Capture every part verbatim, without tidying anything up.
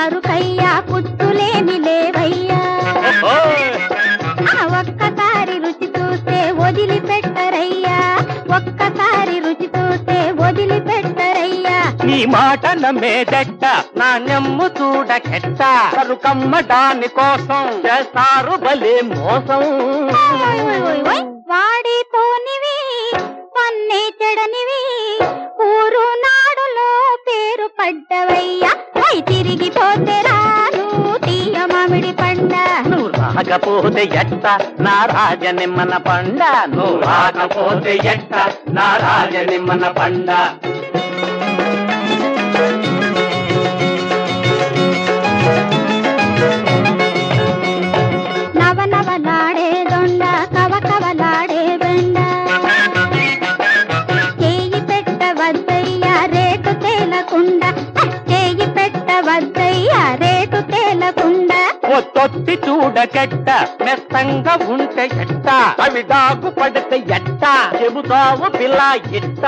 సరుకయ్యా పుచ్చులేమి లేవయ్యా ఒక్కసారి రుచి చూస్తే వదిలిపెట్టరయ్యా ఒక్కసారి రుచి చూస్తే వదిలిపెట్టరయ్యా నీ మాట నమ్మేదెట్ట నాణ్యమ్ము చూడకెట్ట సరుకమ్మ దాని కోసం చేస్తారు భలే మోసం వాడిపోనివి పన్నే చెడనివి ఊరు నాడులో పేరు పడ్డవయ్యా పై తిరిగిపోతే రాను తీయ మామిడి పండ నువ్వు రాకపోతే ఎట్ట నా రాజనిమ్మన పండ నువ్వు రాకపోతే ఎట్ట నా రాజనిమ్మన పండ నవనవలాడే దొండ కవ కవలాడే బెండ చేయి పెట్టవద్దయ్యా రేటు తేలకుండా చేయి పెట్టవద్దయ్యా రేటు తేలకుండా తొత్తి చూడకెట్ట మెత్తంగా ఉంటే ఎట్ట కవిదాకు పడితే ఎట్ట చెబుతావు పిల్ల ఎట్ట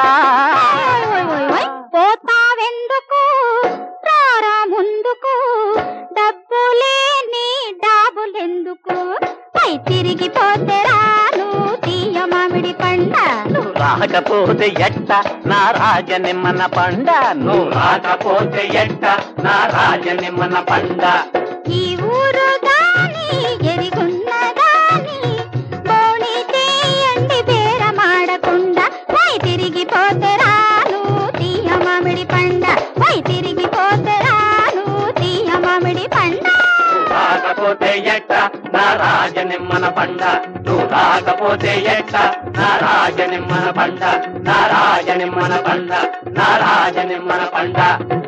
పోతావెందుకు రారా ముందుకు డబ్బులేని డాబులెందుకు పై తిరిగిపోతే రాను తీయ మామిడి పండ నువ్వు రాకపోతే ఎట్ట నా రాజనిమ్మన పండ నువ్వు రాకపోతే ఎట్ట నా రాజనిమ్మన పండ ఈ ఊరు గాని ఎరిగున్న గాని బోణి చేయండి బేరమాడకుండా పై తిరిగిపోతే రాను తీయ మామిడి పండ పై తిరిగిపోతే రాను తీయ మామిడి పండ రాకపోతే ఎట్ట నా రాజనిమ్మన పండ నువ్వు రాకపోతే ఎట్ట నా రాజనిమ్మన పండ నా రాజనిమ్మన పండ నా రాజనిమ్మన పండ